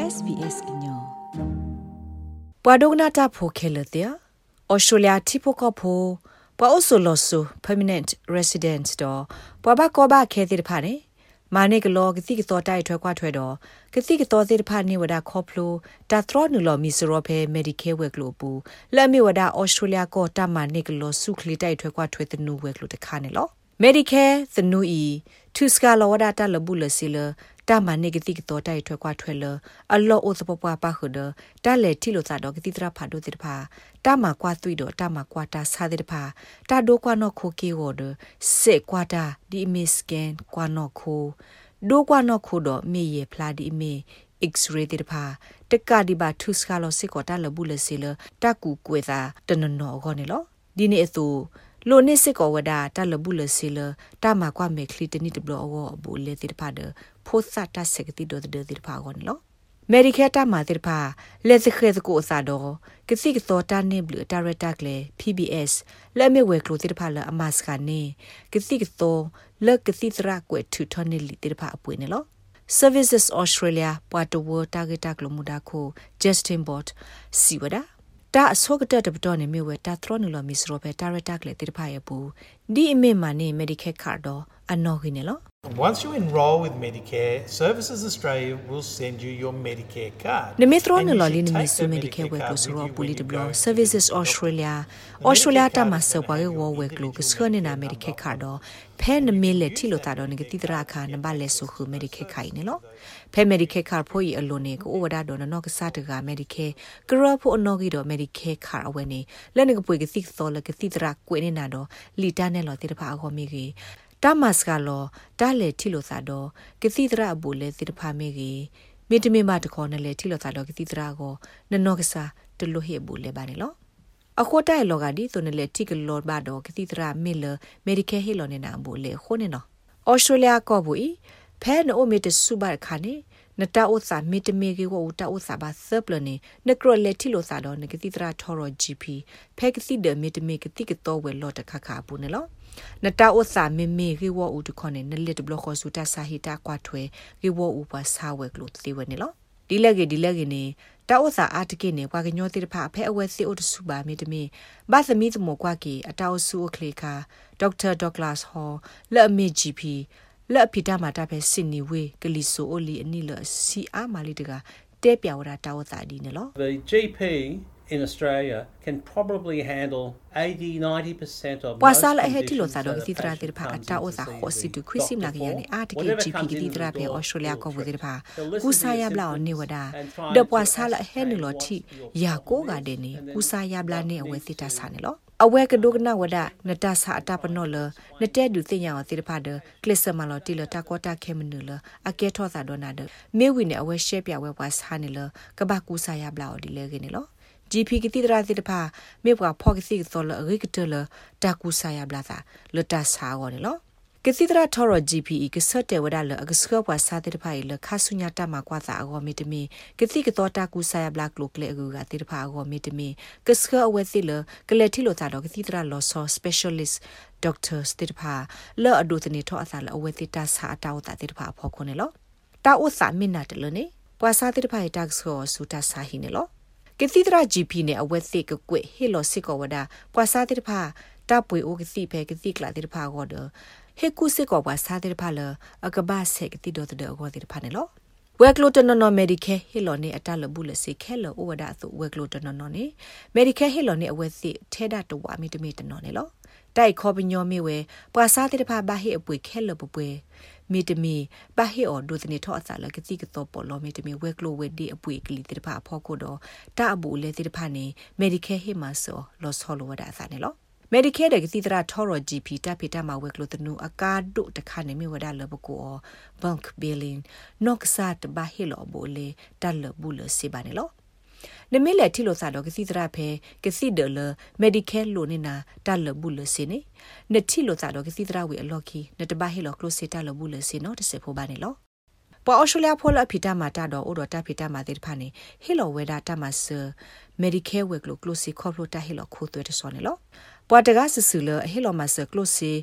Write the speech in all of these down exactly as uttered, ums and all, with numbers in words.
S B S ညောပွာဒိုနာတာဖိုခဲလတဲ့ဩစတြေးလျတီပိုကဖိုပွာအိုဆိုလောဆူ permanent resident တော့ပွာဘကောဘခဲတဲ့ဖာနေမာနေကလောကတိကတော့တိုက်ထွဲခွားထွဲတော့ကတိကတော့တဲ့ဖာနေဝဒခေါပလိုတာထရနူလောမီစရောဖဲ Medicare ဝက်ကလို့ပူလက်မြေဝဒဩစတြေးလျကောတာမာနေကလောစုခလီတိုက်ထွဲခွားထွဲတဲ့နူဝက်လို့တခါနေလော Medicare သနူဤသူစကလောဝဒတာလဘူးလစီလတာမနေကတိကတော့တိုက်ထွဲခွားထွဲလအလောအိုစပပွားပါခဒတာလေတီလိုသာတော့ကတိတရဖာဒိုတိဖာတာမကွာသွိတော့တာမကွာတာစာတဲ့ဖာတာဒိုကွာနောခိုကေဝဒစေကွာတာဒီမီစကန်ကွာနောခိုဒိုကွာနောခိုတော့မေရဖလာဒီမေ X-ray တဲ့ဖာတက်ကဒီဘာသူစကလောစစ်ကောတာလဘူးလစီလတာကူကွေသာတနနောခေါနေလောဒီနေ့အသူလိုနေစစ်ကောဝဒတာလဘူးလစီလတာမကွာမေခလီတနိတဘလောအောဘူလေတဲ့ဖာဒဖိုသတာစကတိဒိုတဲ့တဲ့ဖာခေါနေလောMedicare တာမာတဲ့ဖာလက်စခဲစကိုအစားတော့ကစီကတော့တာနေဘလတာရတာကလေ P B S လက်မေဝဲကလို့တဲ့ဖာလအမစကနေကစီကတော့လက်ကစီတရာကွဲထူထနေလီတဲ့ဖာအပွေနေလော Services Australia ပွာတဝတာဂက်တာကလမူဒါကို Justin Bot စီဝဒါတာအစောကတဲ့တပတော်နေမြဝဲတာထရနူလမီစရောပဲတာရတာကလေတဲ့ဖာရပူဒီအမေမနေ Medicare card တော့အနော်ခင်းနေလော Once you enroll with Medicare, Services Australia will send you your Medicare card. Nimitron no loli ni misu Medicare we plus ro puli de blo Services Australia Australia ta ma so wa wo we klo ksho ni na Medicare card do phe na me le thi lo ta do ni ti tra kha na ba le so khu Medicare khai ni lo phe Medicare card pho yi alon ni ko wada do no ka sa ta ga Medicare kro pho no gi do Medicare card awe ni le ni ko pwe ki so le ki tra kwe ni na do li ta ne lo ti ta pha a ko mi giတာမစကလောတာလေထီလိုသာတော့ကတိတရာဘူလေတိတဖာမေကြီးမေတမေမတခေါ်နဲ့လေထီလိုသာတော့ကတိတရာကိုနနောကစားတလို့ဟေဘူလေပါနေလောအခုတိုင်လောကဒီဆိုနေလေတိကလောဘာတော့ကတိတရာမေလမေဒီကယ်ဟီလောနေနာဘူလေခိုးနေနော်ဩစတြေးလျကောဘူဖဲနိုမေတစုဘခါနေနတာဥစာမေတမေကြီးကိုတာဥစာဘာဆပ်လနေနကရလေထီလိုသာတော့နကတိတရာထော်ရော G P ဖဲကတိဒမေတမေကတိကတော့ဝဲလောတခခဘူးနေလောနတာဥစာမေမေရီဝဦးတခေါနေနလက်တဘလခေါ်စူတာစာဟီတာကွာထွဲရီဝဦးပါစာဝဲကလို့သေဝဲနေလောဒီလက်ကေဒီလက်ကေနေတာဥစာအာတကေနေကွာကညောတိတဖအဖဲအဝဲစီအိုတစုပါမေတမေဘာသမီးတမောကွာကေအတောက်ဆူအခလေခါဒေါက်တာဒေါကလတ်ဟောလက်အမေ G P လက်အဖီတာမာတာဖဲစင်နီဝေကလီဆိုအိုလီအနီလစီအာမာလီတကတဲပြောင်ရာတာဥစာဒီနေလော The G P in Australia can probably handle eighty to ninety percent of Wasala hetilo sado kititra dirpa atta oza khositu khwisim la yani atike G P kititra pe Australia ko budirpa kusaya bla oni wada de wasala henilo thi ya ko ga de ni kusaya bla ne awe sita sa ne lo awe ka dogna wada nata sa ata pano lo nate du tinya wa dirpa de klesama lo ti lo ta kota khemnu lo ake tho sa do na de mewi ne awe share pya we was ha ne lo ka ba kusaya bla o di le ge ne lo G P ကတိတရာတိတဖာမေဘကဖောကစီသောလရိကတလတာကူဆာယဘလာသာလတဆာဝနေလောကတိတရာထော်ရ G P ကစတဲ့ဝဒါလအကစကပွားစာတိတဖာလခါဆုညာတမကွာသာအောမီတမီကတိကတော့တာကူဆာယဘလာကလုကလေအကူကတိတဖာအောမီတမီကစကအဝဲစီလကလက်တီလိုသာတော့ကတိတရာလောဆော specialist doctor တိတဖာလောအဒုတနေထောအသာလအဝဲတိတာစာအတောတာတိတဖာဖောခုနေလောတာဥစာမင်နာတလနေပွာစာတိတဖာတက်ဆောဆူတာစာဟိနေလောကတိတရာ G P နဲ့အဝက်စစ်ကကွေဟီလိုစစ်ကောဝဒါပွာစာတိတဖာတပ်ပွေအိုကစီဖဲကတိကလာတိတဖာကောဒဟေကုစစ်ကောပွာစာတိတဖာလအကဘာဆက်ကတိဒိုတဒေကောတိတဖာနေလောဝက်ကလိုတနနော် Medicare ဟီလိုနဲ့အတလဘူးလစီခဲလောဝဒါဆိုဝက်ကလိုတနနော်နေ Medicare ဟီလိုနဲ့အဝက်စစ်ထဲဒတဝါမီတမီတနော်နေလောတိုက်ခေါ်ပညောမီဝဲပွာစာတိတဖာဘာဟီအပွေခဲလောပပွေမီတမီဘာဟီအော်ဒိုတနေထောအစာလကတိကတော့ပေါ်လောမီတမီဝက်ကလိုဝဲဒီအပွေကလီတိတဖာဖောကိုတော့တာအဘူလေတိတဖာနေ Medicare ဟီမဆောလောဆောလောဝဒါအစာနေလော Medicare တဲ့ကတိတရာထော်ရ G P တဖိတမဝက်ကလိုတနူအကာဒုတခါနေမြဝဒါလဘကို bulk billing နော့ကဆတ်ဘာဟီလောဘူလေတလဘူလစီဘာနေလောနမေလက်တီလိုစာတော့ကစီတရာဖဲကစီဒလ Medicare လိုနေနာတလဘူးလစီနေနတီလိုစာတော့ကစီတရာဝေအလော်ခီနတဘာဟီလောကလိုစီတလဘူးလစီနော်တစေဖိုဘာနေလောပွာအော်စတြေးလျဖောလအဖီတာမာတာတော့အိုတော့တဖီတာမာတေတဖာနေဟီလောဝေဒါတမဆာ Medicare ဝေကလိုကလိုစီခေါပလိုတာဟီလောခိုးသွဲတဆောနေလောပွာတကားဆဆူလဟီလောမဆာကလိုစီ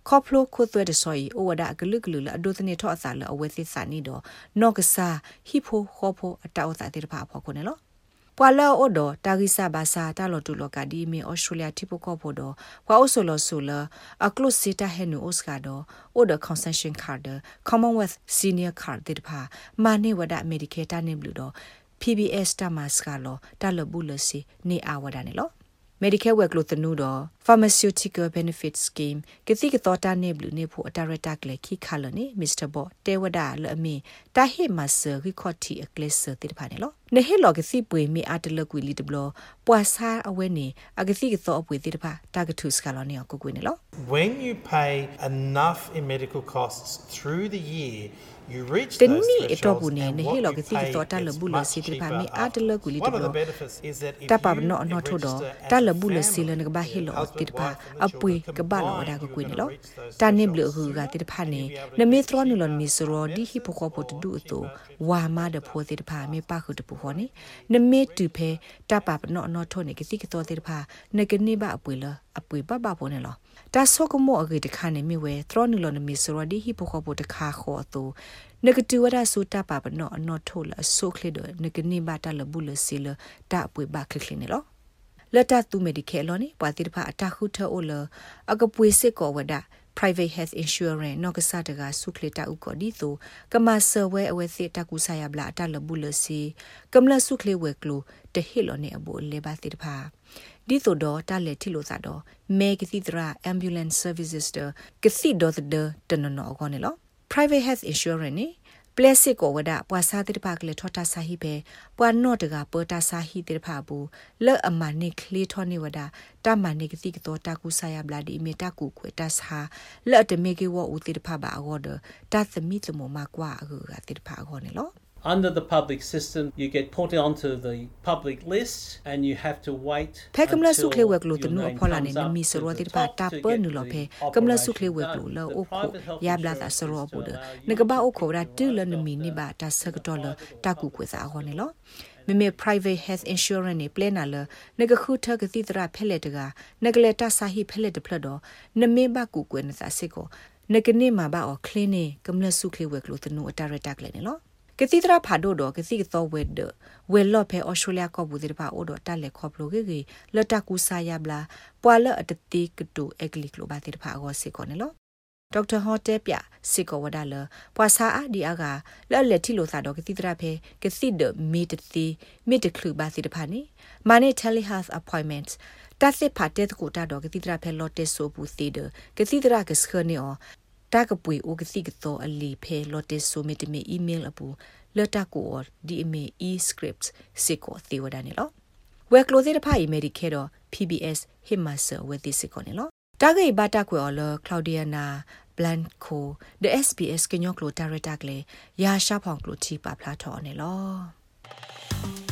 ခေါပလိုခိုသွဲတဲ့ဆိုရီအိုဝဒါဂလုဂလုလအဒိုတနေထောအစာလအဝဲသစ်စာနီတော့နော့ကစာဟီဖိုခေါဖိုအတောက်စာတဲ့ဖာဖော်ခုနေလောပွာလောအိုဒတာဂိဆာဘာစာတာလောတူလောကဒီမီဩစတြေးလျတိပိုကောဖိုဒပွာအိုဆိုလောဆိုလအကလုစီတာဟဲနူဩစကာဒအိုဒကွန်ဆန်ရှင်ကာဒ Commonwealth Senior Card တဲ့ဖာမာနေဝဒအမေရိကေတာနေဘလူတော့ P B S တာမစကလောတာလဘူးလစီနေအဝဒနေလောMedicare work lo tanu do pharmaceutical benefit scheme kiti ki tota ne blu ne pho director kle ki khalo ni Mister Bo Tewada lo ami ta he master ki khothi a class ti pha ne lo ne he lo ki si pwe mi atlo kwi li deblo pwa sa awe ni agasi ki so apwe ti pha ta ka thu ska lo ne ko kwi ne lo when you pay enough in medical costs through the year you reach those thresholds and what you pay is much cheaper after. One of the benefits is that if ta you no no tho do ta le bu le si le ne ba he lo ti pha apwe ka ba lo da ko kwi ne lo ta ne blu hu ga ti pha ne ne me thro ni lo mi so ro di hi pho ko pho tu to wa ma de pho ti pha me pa khu tu pho ne ne me tu phe ta pa no no tho ne ki si ki to ti pha ne ke ni ba apwe lo apwe ba ba pho ne lo ta so ko mo age de kha ne mi we thro ni lo ne mi so ro di hi pho ko pho de kha kho to negative wada so ta pa no no tho la so khle do ne ke ni ba ta le bu le si le ta apwe ba khle khle ne lo lata tu medicare lo ni pa ti pha ata khu tho o le agapwe sit ko wada private health insurance no ka sa ta ga su khle ta u ko di so kama serwe awe se ta ku sa ya bla ta le bu le si kamla su khle we klo te hit lo ne abo le ba ti pha di so do ta le thi lo sa do me ki ti tra ambulance services de ki si do de de no no ko ne lo private health insurance ni plastic ko wada pwa sa ti pa kle thota sa hi be pwa no de ga po ta sa hi ti pha bu le ama ni kle tho ni wada ta ma ni ki ti to ta ku sa ya bla di me ta ku kwe ta sa le de me ki wo u ti pha ba go de ta smi tmo ma kwa gu ga ti pha go ne lo Under the public system, you get put onto the public list and you have to wait Pekamla until sukle wek lo your tenu name aphola ne comes up mi to soro the ti pa top ta to pe get nu lo the phe kamla operation sukle wek done. lo lo The o kho private health ya bla ta insurance soro is to bu de allow you ne ka ba o to kho ra get tu the le right ne mi ni doctor ba ta sa ka to le to ta ku kwe sa ho ne lo me me private health insurance ne plan na le ne ka khu tha ka ti tra phe le de ga ne ka le ta sa hi phe le de phla do ne me ba ku kwe ne sa sit ko ne ka ne ma ba o clinic kamla sukle wek lo tenu atara ta kle ne loကတိတရာဖာဒိုတော့ကတိသောဝဲဒဝဲလော့ဖဲဩစတြေးလျကောဘူးတဲ့ပါအိုတော့တက်လက်ခေါပလိုကေကေလတကူဆာယဘလာပွာလအတတိကတူအကလီကလိုပါတဲ့ပါအောစေကောနေလောဒေါက်တာဟောတဲပြစေကောဝဒါလပွာဆာအဒီအကလဲ့လက်ထီလိုသာတော့ကတိတရာဖဲကတိဒမီတတိမီတကလူပါတဲ့ပါနေမာနေ telehealth appointments တက်စစ်ဖာတဲ့ကိုတာတော့ကတိတရာဖဲလော့တက်ဆိုဘူးသေးတယ်ကတိတရာကစခနေအောတာကပွေအိုကစီကတော့အလီဖဲလော်တက်ဆိုမီတမီအီးမေးလ်အပူလတာကိုဒီအမီ e-scripts စေကိုသေဝဒနေလောဝဲကလိုသေးတဖာအီမေဒီကေတော့ P B S ဟစ်မဆာဝဲဒီစေကိုနေလောတာဂေဘာတာကွေအော်လကလော်ဒီယာနာဘလန်ကို the S B S ကညောကလိုတာရတာကလေရာရှာဖောင်ကလိုချီပါဖလာထော်နေလော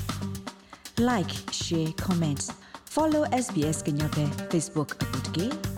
like share comments follow S B S ကညောတဲ့ Facebook အပုတ်ကေ